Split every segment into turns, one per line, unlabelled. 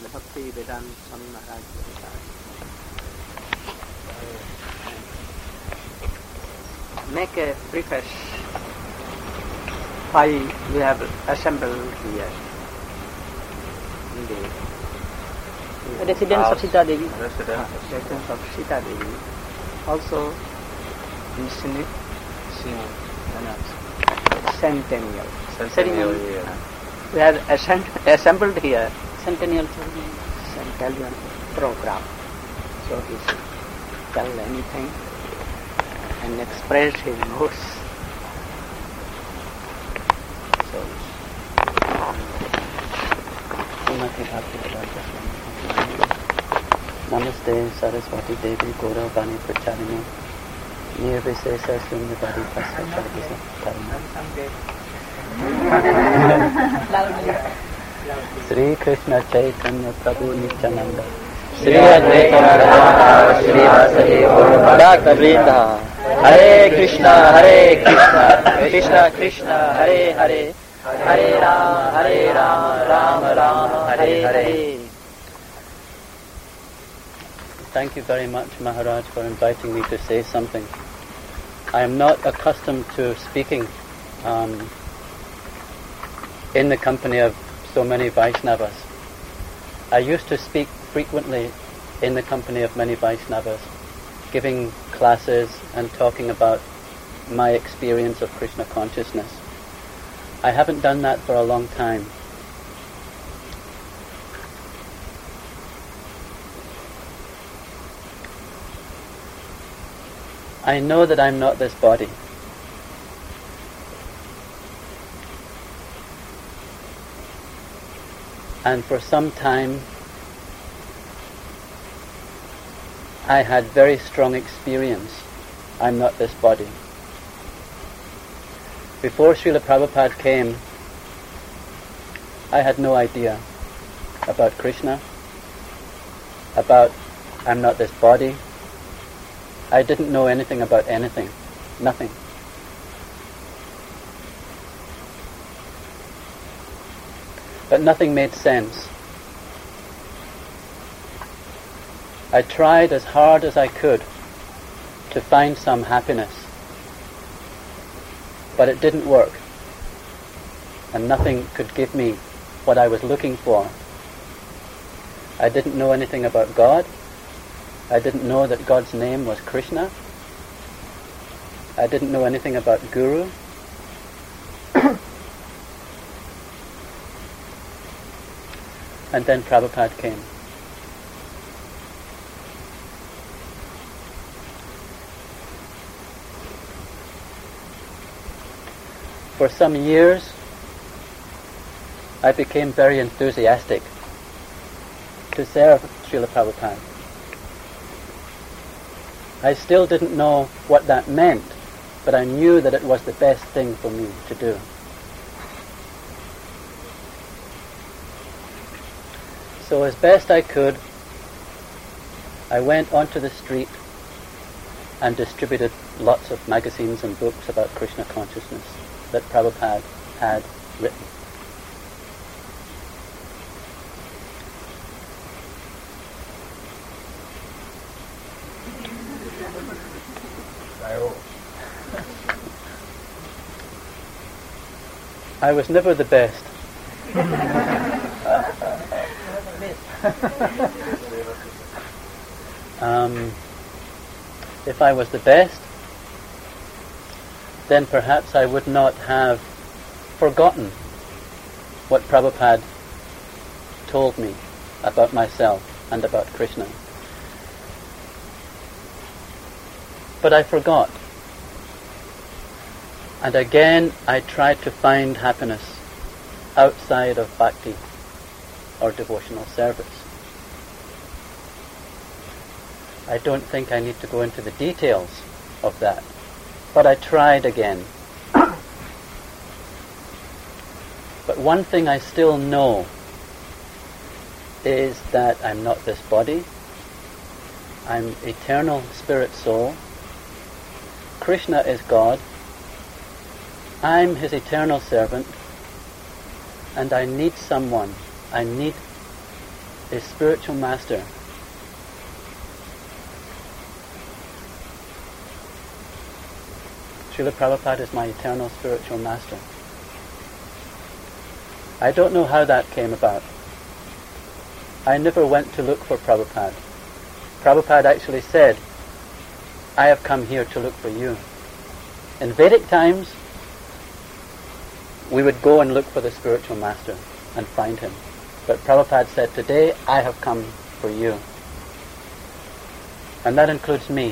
Bhakti Vedanta Swami Maharaj. Make a preface. Why we have assembled here in the
residence of Sita Devi.
Residence of Sita Devi. Also in centennial.
Centennial year.
We have assembled here
Centennial
program. So he should tell anything and express his moods. So, Namaste Saraswati Devi Gauravani Pracharini Nirvisesa Shunyavadi Pasachadisa Sri Krishna Chaitanya Prabhu Nityananda Sri Advaita Radha Sri Vasadi Bhakta Vrinda Hare Krishna Krishna Krishna Hare Hare Hare Rama Rama Rama Hare Hare. Thank you very much, Maharaj, for inviting me to say something. I am not accustomed to speaking in the company of so many Vaishnavas. I used to speak frequently in the company of many Vaishnavas, giving classes and talking about my experience of Krishna consciousness. I haven't done that for a long time. I know that I'm not this body. And for some time I had very strong experience. I'm not this body. Before Srila Prabhupada came, I had no idea about Krishna, about I'm not this body. I didn't know anything about anything, nothing. But nothing made sense. I tried as hard as I could to find some happiness, but it didn't work, and nothing could give me what I was looking for. I didn't know anything about God. I didn't know that God's name was Krishna. I didn't know anything about Guru. And then Prabhupada came. For some years, I became very enthusiastic to serve Srila Prabhupada. I still didn't know what that meant, but I knew that it was the best thing for me to do. So as best I could, I went onto the street and distributed lots of magazines and books about Krishna consciousness that Prabhupada had written. I was never the best. If I was the best, then perhaps I would not have forgotten what Prabhupada told me about myself and about Krishna. But I forgot. And again I tried to find happiness outside of bhakti or devotional service. I don't think I need to go into the details of that, but I tried again. But one thing I still know is that I'm not this body. I'm eternal spirit soul. Krishna is God. I'm his eternal servant, and I need someone. I need is spiritual master. Srila Prabhupada is my eternal spiritual master. I don't know how that came about. I never went to look for Prabhupada. Prabhupada actually said, I have come here to look for you. In Vedic times, we would go and look for the spiritual master and find him. But Prabhupada said, today I have come for you. And that includes me.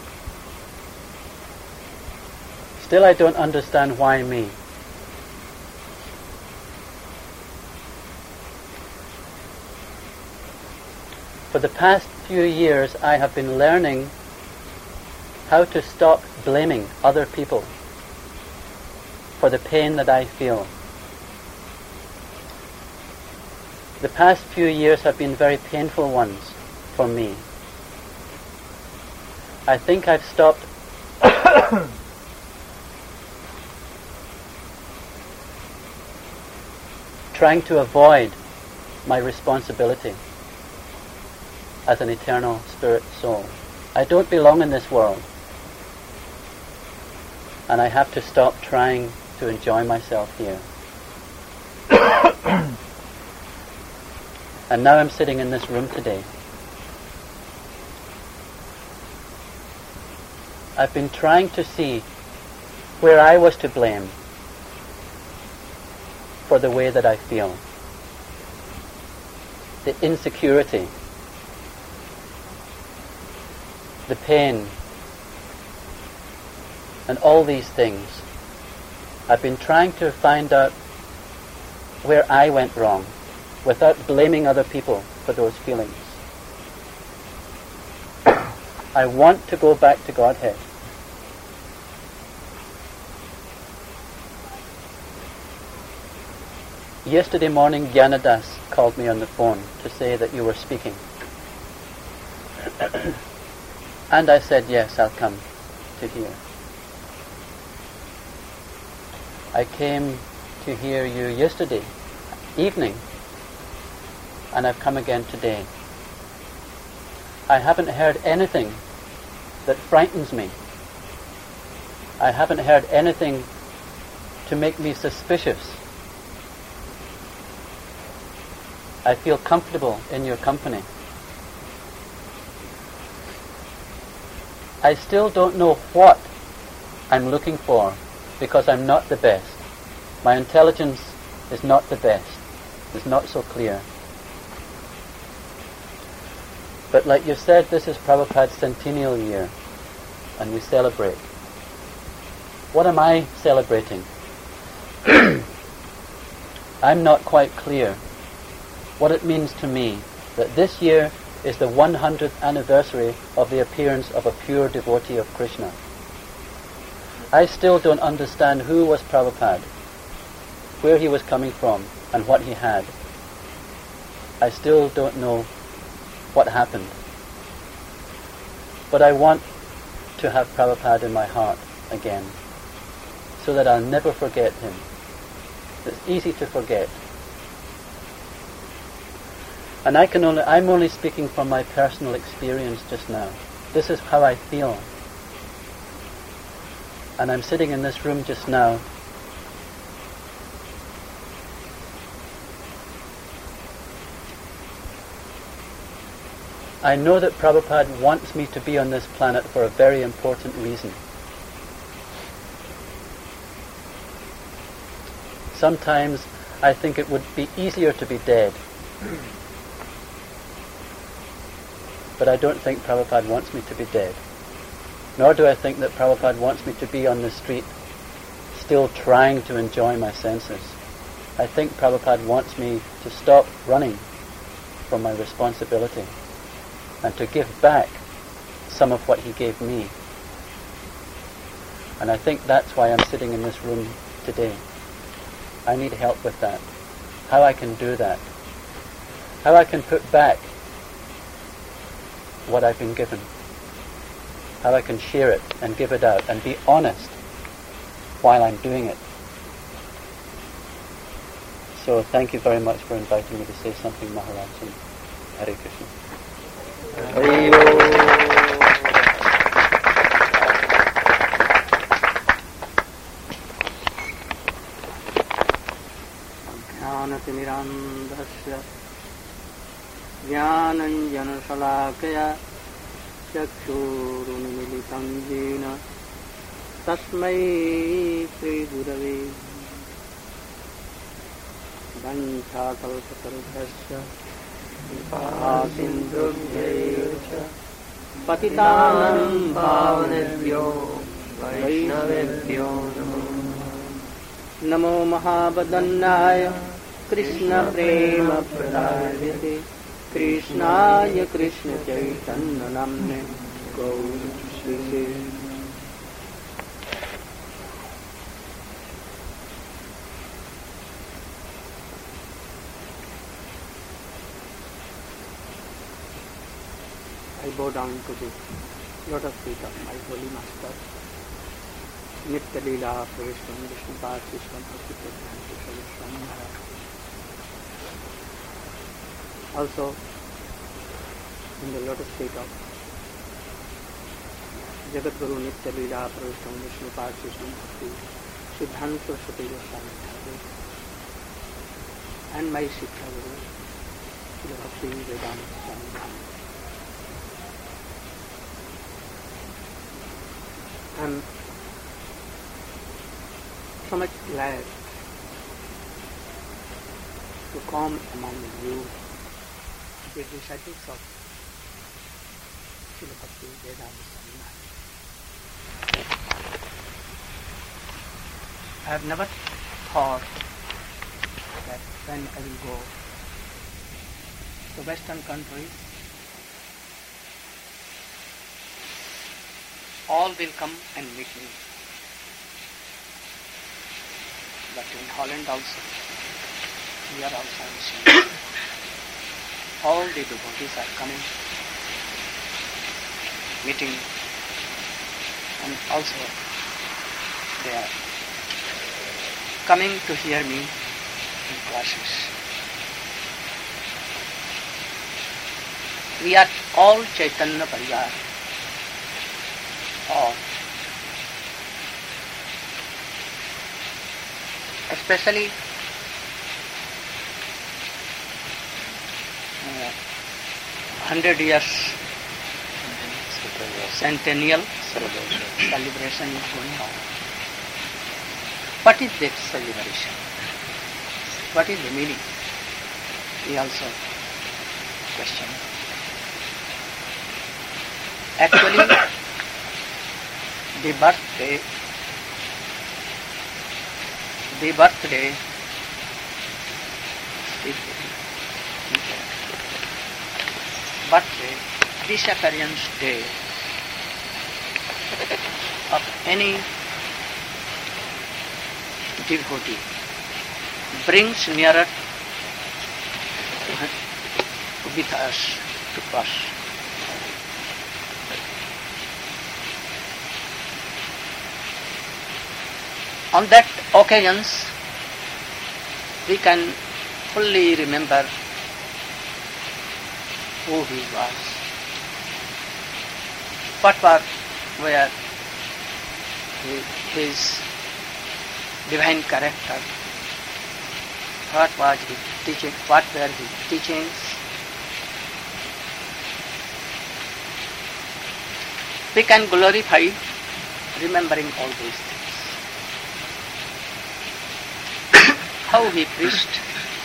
Still I don't understand why me. For the past few years I have been learning how to stop blaming other people for the pain that I feel. The past few years have been very painful ones for me. I think I've stopped trying to avoid my responsibility as an eternal spirit soul. I don't belong in this world. And I have to stop trying to enjoy myself here. And now I'm sitting in this room today. I've been trying to see where I was to blame for the way that I feel. The insecurity, the pain, and all these things. I've been trying to find out where I went wrong without blaming other people for those feelings. I want to go back to Godhead. Yesterday morning, Gyanadas called me on the phone to say that you were speaking. And I said, yes, I'll come to hear. I came to hear you yesterday evening, and I've come again today. I haven't heard anything that frightens me. I haven't heard anything to make me suspicious. I feel comfortable in your company. I still don't know what I'm looking for because I'm not the best. My intelligence is not the best. It's not so clear. But like you said, this is Prabhupada's centennial year, and we celebrate. What am I celebrating? I'm not quite clear what it means to me that this year is the 100th anniversary of the appearance of a pure devotee of Krishna. I still don't understand who was Prabhupada, where he was coming from, and what he had. I still don't know what happened. But I want to have Prabhupada in my heart again, so that I'll never forget him. It's easy to forget. And I'm only speaking from my personal experience just now. This is how I feel. And I'm sitting in this room just now. I know that Prabhupada wants me to be on this planet for a very important reason. Sometimes I think it would be easier to be dead. But I don't think Prabhupada wants me to be dead. Nor do I think that Prabhupada wants me to be on the street still trying to enjoy my senses. I think Prabhupada wants me to stop running from my responsibility and to give back some of what he gave me. And I think that's why I'm sitting in this room today. I need help with that. How I can do that. How I can put back what I've been given. How I can share it and give it out and be honest while I'm doing it. So thank you very much for inviting me to say something, Maharaj. Hare Krishna.
ज्ञानतिमिरान्धस्य ज्ञानञ्जनशलाकया चक्षुरुन्मीलितं येन तस्मै श्रीगुरवे वञ्चाकल्पतरुभ्यश्च कृपासिन्धुभ्यैव च पतितानां पावनेभ्यो वैष्णवेभ्यो नमो महावदन्नाय कृष्णप्रेमप्रदायते कृष्णाय कृष्णचैतन्यनाम्ने गौरश्रीसे I bow down to the lotus feet of my holy master, Nitya Leela Praveshwan Vishnupad Vishwan Bhakti-Pradhan Vishwan Maharaj. Also, in the lotus feet of Jagat Guru Nitya Leela Praveshwan Vishnupad Vishwan Bhakti Siddhanta Saraswati Goswami Thakur and my Shiksha Guru, Srila Bhakti Vedanta Swami Maharaj. I am so much glad to come among you, the disciples of Srila Bhakti Vedanta Swami Maharaj. I have never thought that when I will go to Western countries, all will come and meet me. But in Holland also, here also I am seeing all the devotees are coming, meeting, and also they are coming to hear me in classes. We are all Chaitanya Parivar. All. Especially 100 years centennial celebration is going on. What is that celebration? What is the meaning? We also question. Actually, the birthday disappearance day of any devotee brings nearer with us to us. On that occasions, we can fully remember who he was, what were his divine character, what was his teaching, what were his teachings. We can glorify remembering all these things. How he preached,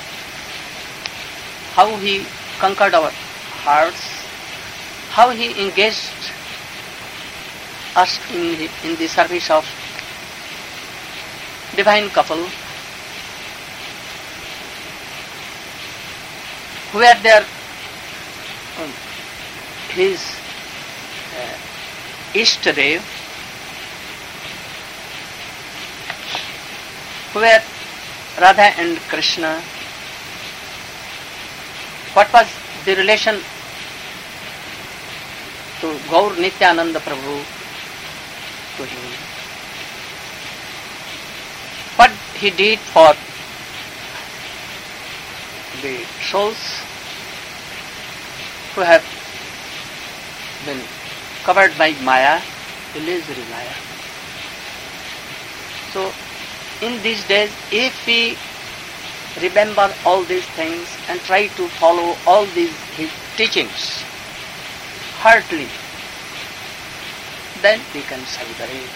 how he conquered our hearts, how he engaged us in the service of divine couple, where there his Ishtadev, where Radha and Krishna, what was the relation to Gaur Nityananda Prabhu to him? What he did for the souls who have been covered by Maya, illusory Maya. So, in these days, if we remember all these things and try to follow all these his teachings heartily, then we can celebrate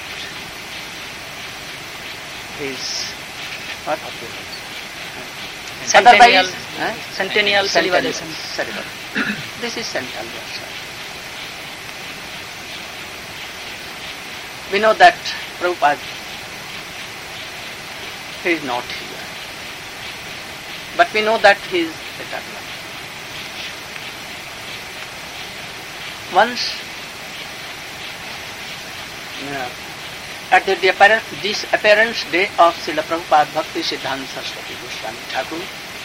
his what of the
Centennial,
centennial
celebration.
This is central worship. We know that Prabhupada he is not here, but we know that he is eternal. Once, at the disappearance day of Srila Prabhupada Bhakti Siddhanta Saraswati Goswami Thakur,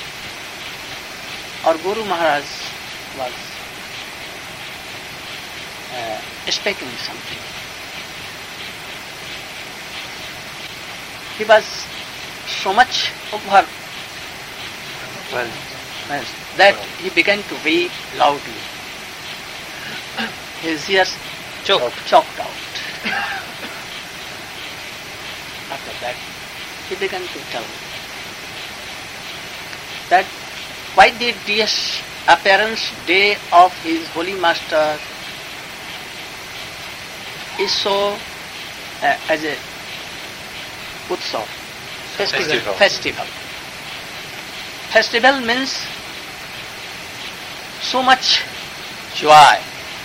our Guru Maharaj was speaking something. He was so much overwhelmed that he began to weep loudly. His ears choked out. After that, he began to tell that why the disappearance day of his Holy Master is so as a utsav, festival. Festival means so much joy.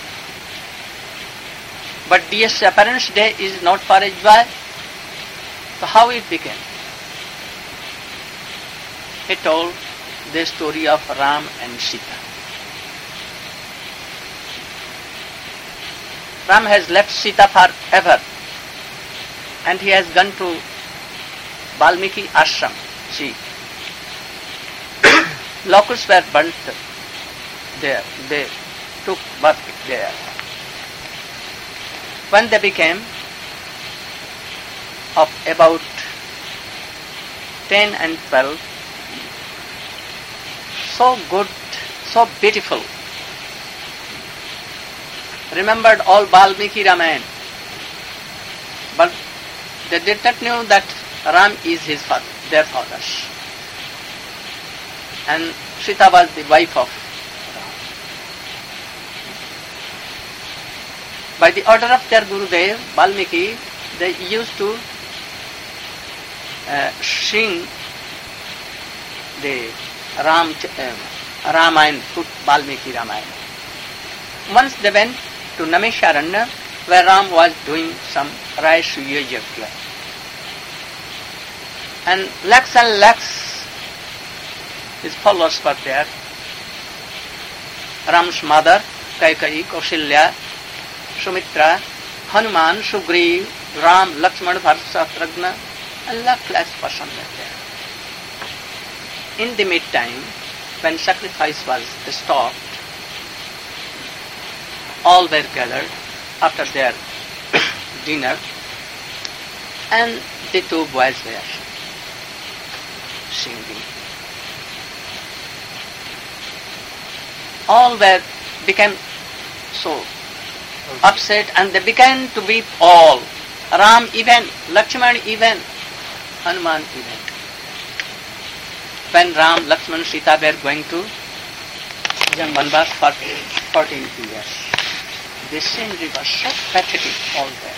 But disappearance day is not for a joy. So how it began? He told the story of Ram and Sita. Ram has left Sita forever and he has gone to Valmiki ashram. See, locusts were burnt there. They took birth there. When they became of about 10 and 12, so good, so beautiful, remembered all Valmiki Ramayana, but they did not know that Ram is his father, their father, and Sita was the wife of Ram. By the order of their Gurudev, Valmiki, they used to sing the Ramayana, Valmiki Ramayana. Once they went to Namisharanya, where Ram was doing some rice yajna. And lakhs, his followers were there. Ram's mother, Kaikeyi, Kausalya, Sumitra, Hanuman, Sugriv, Ram, Lakshmana, Bharata, Shatrugna, and lakhs persons were there. In the meantime, when sacrifice was stopped, all were gathered after their dinner, and the two boys were singing. All became so upset and they began to weep all. Ram even, Lakshman even, Hanuman even. When Ram, Lakshman, Sita were going to Vanvas for 14 years, the scenery was so pathetic all there.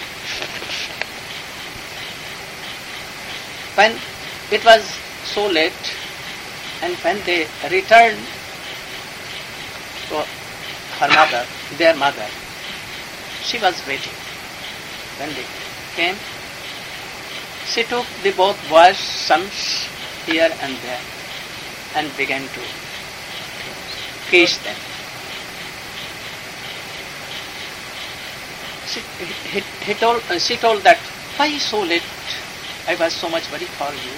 When it was so late and when they returned to her mother, their mother, she was waiting. When they came, she took the both boys' sons here and there and began to kiss them. She told that, why so late? I was so much worried for you.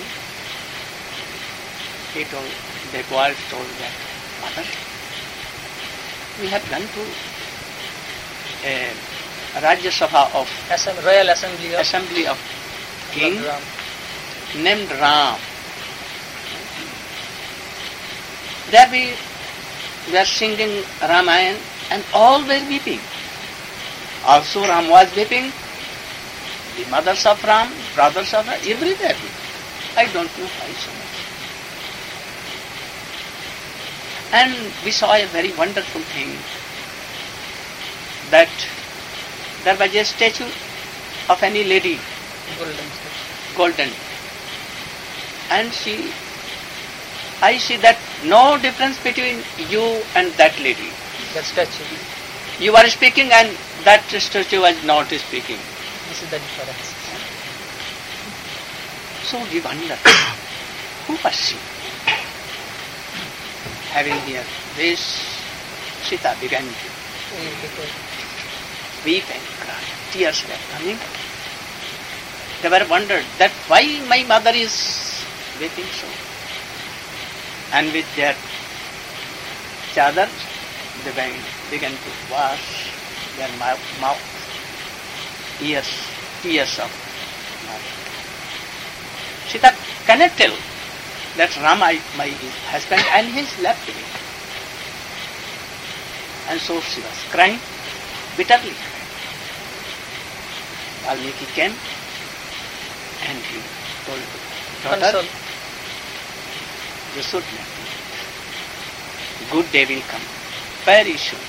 The boys told that, Mother, we have gone to a Rajya Sabha of
Royal Assembly
of King named Ram. There we were singing Ramayana And all were weeping. Also Ram was weeping. The mothers of Ram, brothers of Ram, everywhere weeping. I don't know why so much. And we saw a very wonderful thing, that there was a statue of any lady, golden. And I see that no difference between you and that lady.
That statue.
You are speaking and that statue was not speaking.
This is the difference.
So we wonder, who was she? Having here this, Sita began to weep and cry. Tears were coming. They were wondered that why my mother is weeping so. And with their chadar, they began to wash their mouth, ears, tears of mother. Sita cannot tell that Rama, my husband, and he is left me. And so she was crying, bitterly crying. Valmiki came and he told her, daughter, you should not weep. Good day will come very soon.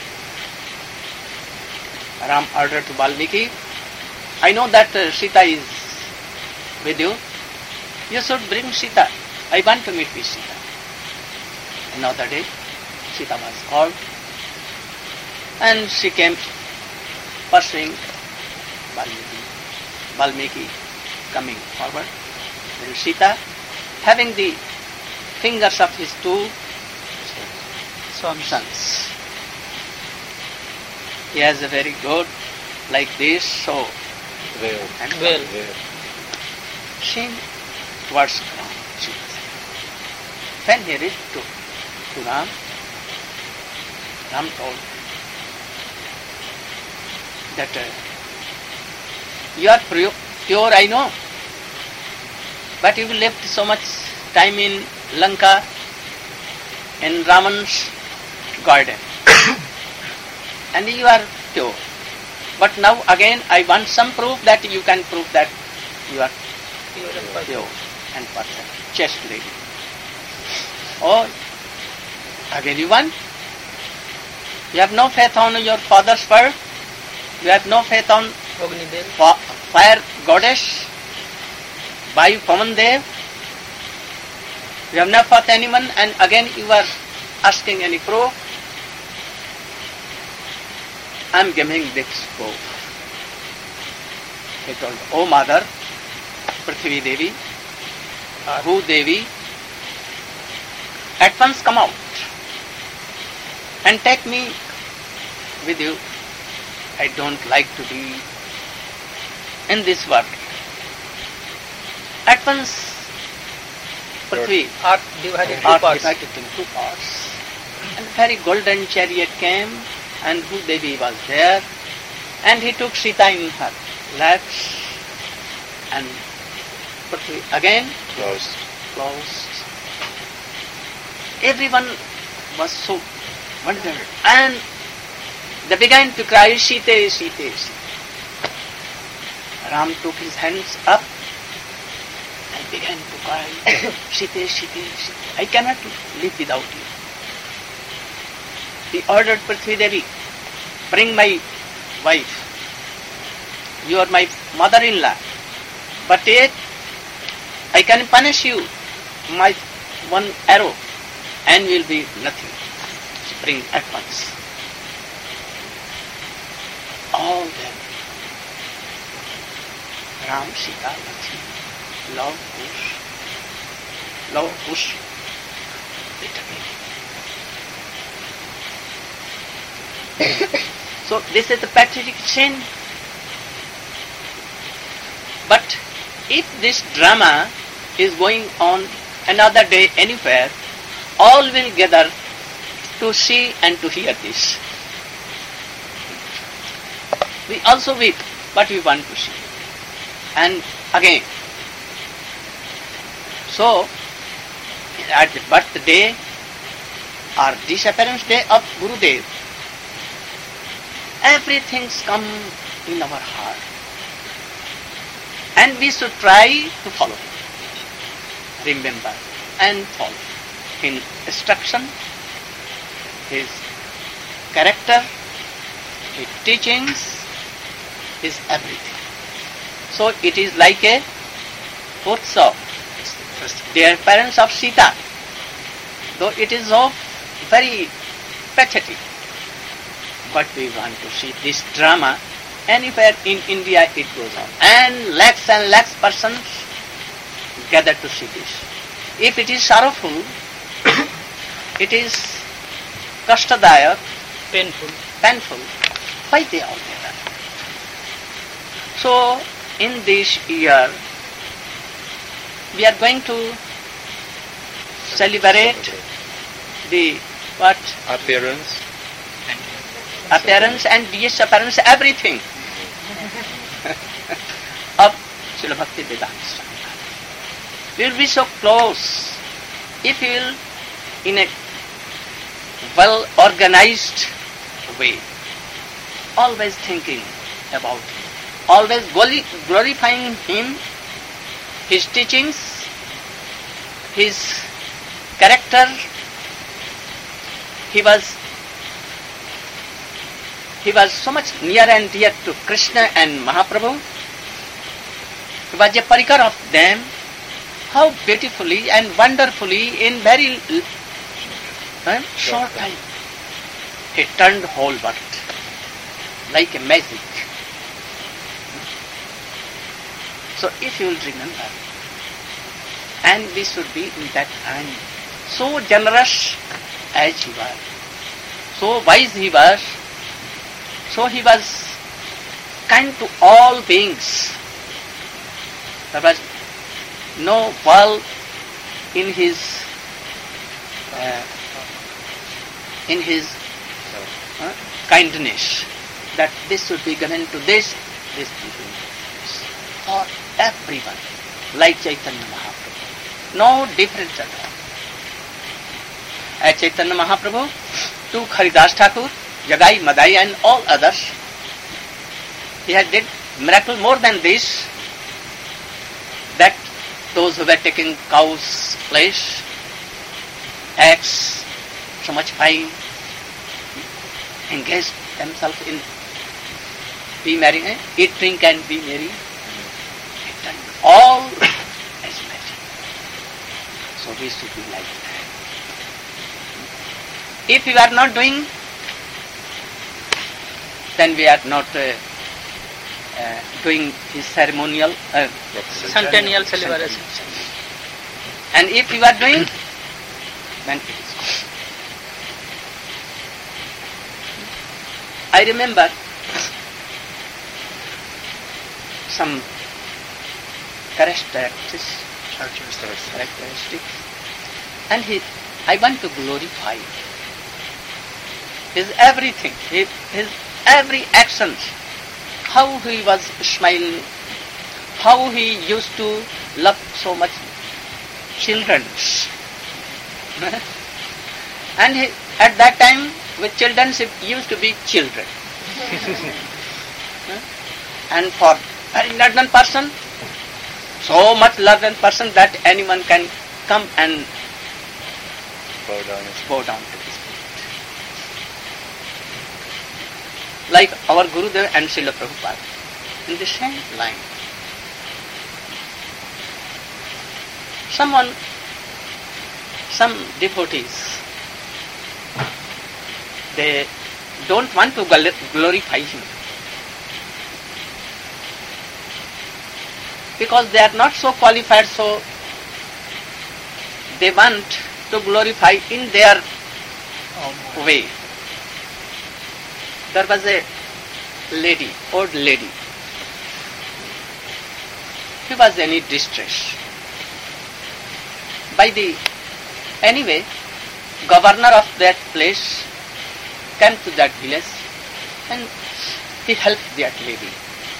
Ram ordered to Valmiki, I know that Sita is with you. You should bring Sita. I want to meet with Sita. Another day, Sita was called and she came pursuing Valmiki. Valmiki coming forward. Then Sita, having the fingers of his two sons. He has a very good, like this, so well. She towards ground. When he reached to Ram, Ram told that you are pure, I know, but you left so much time in Lanka, in Raman's garden, and you are pure. But now again I want some proof that you can prove that you are pure and perfect, chaste lady. Oh, again you want? You have no faith on your father's word? You have no faith on fire goddess, Vayu Pavandev? You have not fought anyone and again you are asking any proof? I am giving this proof. He told, O mother, Prithvi Devi, Bhu Devi, at once come out and take me with you. I don't like to be in this world. At once, Prithvi
Art divided into
two parts. And a very golden chariot came and Bhu Devi was there and he took Sita in her laps and Prithvi again closed. Everyone was so wondered and they began to cry, Sita, Sita, Sita. Ram took his hands up and began to cry, Sita, Sita, Sita. I cannot live without you. He ordered Prithvi Devi, bring my wife. You are my mother-in-law. But yet, I can punish you. My one arrow and will be nothing. Bring at once. All them. Ram, Sita, Lakshmi, love Kush, So this is the patriotic sin. But if this drama is going on another day anywhere, all will gather to see and to hear this. We also weep, but we want to see. And again, so at the birthday or disappearance day of Gurudev, everything's come in our heart. And we should try to follow him, remember and follow his instruction, his character, his teachings, his everything. So it is like a Utsav, dear parents of Sita, though it is of very pathetic. But we want to see this drama. Anywhere in India it goes on. And lakhs persons gather to see this. If it is sorrowful, it is kashtadayak, painful, why they all gather? So, in this year, we are going to celebrate the what?
Appearance
and disappearance, everything of Srila Bhakti Vedanta Swami. We will be so close if we will, in a well organized way, always thinking about him, always glorifying him, his teachings, his character. He was so much near and dear to Krishna and Mahaprabhu. He was a parikar of them. How beautifully and wonderfully in very short time he turned the whole world like a magic. So if you will remember, and we should be in that time, so generous as he was, so wise he was, so he was kind to all beings. There was no wall in his kindness, that this should be given to this people, for everyone, like Chaitanya Mahaprabhu. No difference at all. As Chaitanya Mahaprabhu to Haridas Thakur, Jagai, Madai and all others, he had did miracle more than this, that those who were taking cow's flesh, eggs, so much fine, engaged themselves in be merry, eat, drink and be merry. He done all as magic. So we should be like that. If we are not doing, then we are not doing his ceremonial,
centennial celebration.
And if you are doing, then it is good. I remember some characteristics, and I want to glorify his everything, his every action, how he was smiling, how he used to love so much children. And at that time, with children, he used to be children. And for very learned person, so much learned person that anyone can come and bow down to his feet. Like our Gurudev and Srila Prabhupada, in the same line. Some devotees, they don't want to glorify him, because they are not so qualified, so they want to glorify in their way. There was a lady, old lady. She was in any distress. Anyway, governor of that place came to that village and he helped that lady.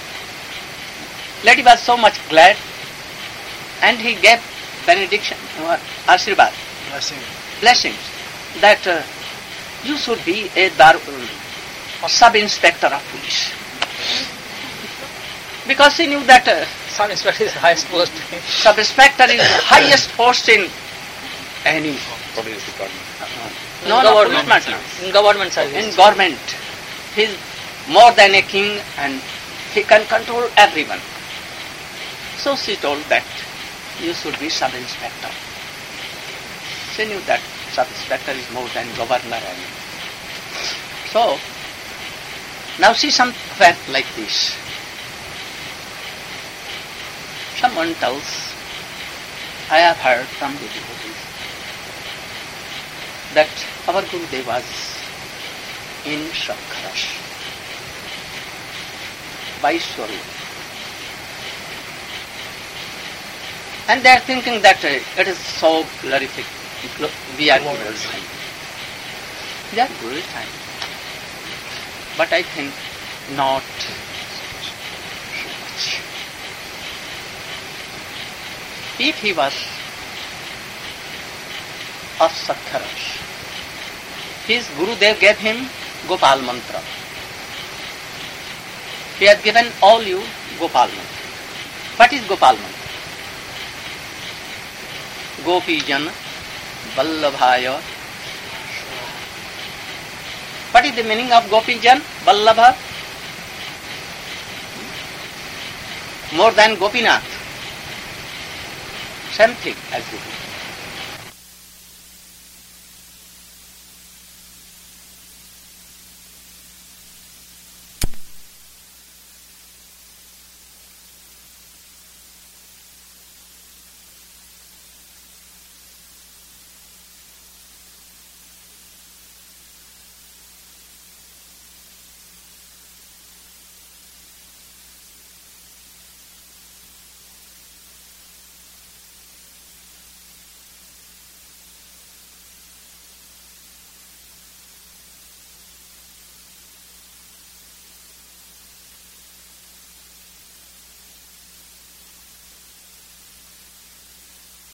Lady was so much glad, and he gave benediction or Ashirvad, blessings, that you should be a sub-inspector of police. Because he knew that
Sub-inspector is the highest post.
sub-inspector is the highest post in any
Police department.
no,
government.
policeman, no.
In government service.
In government. He is more than a king and he can control everyone. So she told that you should be sub-inspector. She knew that sub-inspector is more than governor. So, now see some fact like this. Someone tells, I have heard from the devotees that our Gurudev was in Shankarash by Swarup. And they are thinking that it is so glorific. We are glorifying. They are glorifying. But I think not so much. If he was of Sakharash, his Gurudev gave him Gopal Mantra. He has given all you Gopal Mantra. What is Gopal Mantra? Gopijan Vallabhaya. What is the meaning of Gopijan Vallabha? More than Gopinath. Same thing as Gopinath.